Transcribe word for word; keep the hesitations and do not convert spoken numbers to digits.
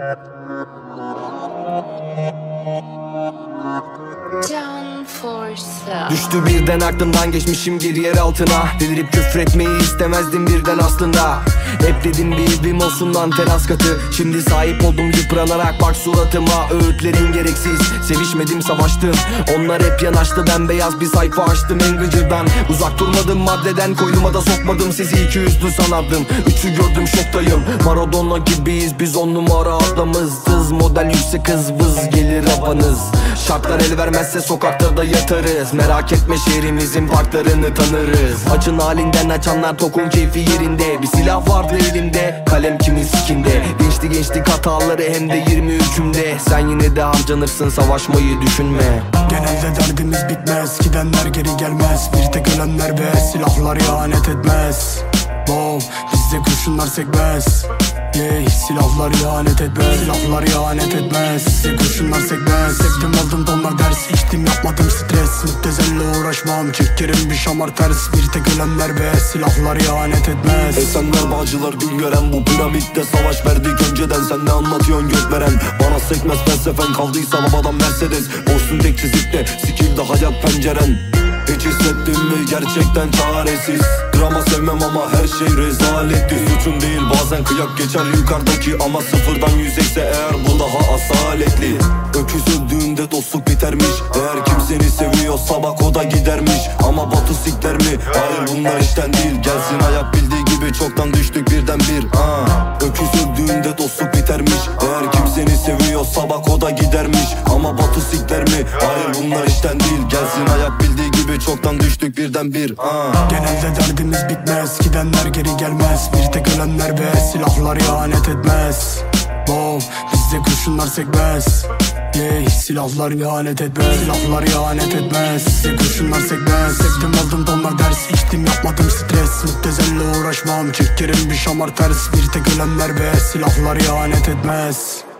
Düştü birden aklımdan, geçmişim bir yer altına. Delirip küfretmeyi istemezdim birden aslında. Hep dedim bir ilbim olsun lan teras katı. Şimdi sahip oldum yıpranarak, bak suratıma. Öğütlerin gereksiz, sevişmedim savaştım. Onlar hep yanaştı, ben beyaz bir sayfa açtım en gıcırdan. Uzak durmadım maddeden, koynuma da sokmadım sizi, iki yüzlü sanardım. Üçü gördüm şoktayım, Maradona gibiyiz biz, on numara adamızdız. Model yüksek hız vız gelir havanız. Şartlar el vermezse sokakta da yatarız. Merak etme şehrimizin parklarını tanırız. Acın halinden açanlar tokun keyfi yerinde. Bir silah vardı elimde, kalem kimin sikinde. Gençti gençlik hataları hem de yirmi üçümde. Sen yine de harcanırsın, savaşmayı düşünme. Genelde derdimiz bitmez, gidenler geri gelmez. Bir tek ölenler ve silahlar ihanet etmez. Wow, bizde kurşunlar sekmez. Yeah, silahlar ihanet etmez. Silahlar ihanet etmez. Bizde kurşunlar sekmez. Sektim aldım tonlar ders, içtim yapmadım stres. Müptezelle uğraşmam, çekerim bir şamar ters. Bir tek ölenler ve silahlar ihanet etmez. Esenler bağcılar gül gören, bu piramitte savaş verdik önceden. Sen ne anlatıyorsun gökveren? Bana sekmez felsefen, kaldıysa babadan Mercedes. Olsun tek çizikte, sikildi hayat penceren. Hiç hissettin mi gerçekten çaresiz? Drama sevmem ama her şey rezaletti. Suçun değil bazen kıyak geçer yukarıdaki, ama sıfırdan yüzeyse eğer bu daha asaletli. Öküz öldüğünde dostluk bitermiş. Eğer kim seni seviyorsa bak o da gidermiş. Ama Batu sikler mi? Hayır bunlar işten değil. Gelsin ayak bildiği gibi çoktan düştük birden bir. Aa. Öküz öldüğünde dostluk bitermiş. Eğer kim seni seviyorsa bak o da gidermiş. Ama Batu sikler mi? Hayır bunlar işten değil. Gelsin ayak bildiği gibi çoktan düştük birden bir. Aa. Genelde derdimiz bitmez, gidenler geri gelmez. Bir tek ölenler ve silahlar ihanet etmez. Wow, bizde kurşunlar sekmez. Yeah, silahlar ihanet etmez. Silahlar ihanet etmez. Bizde kurşunlar sekmez. Sektim aldım tonlar ders, içtim yapmadım stres. Müptezelle uğraşmam, çekerim bir şamar ters. Bir tek ölenler ve silahlar ihanet etmez.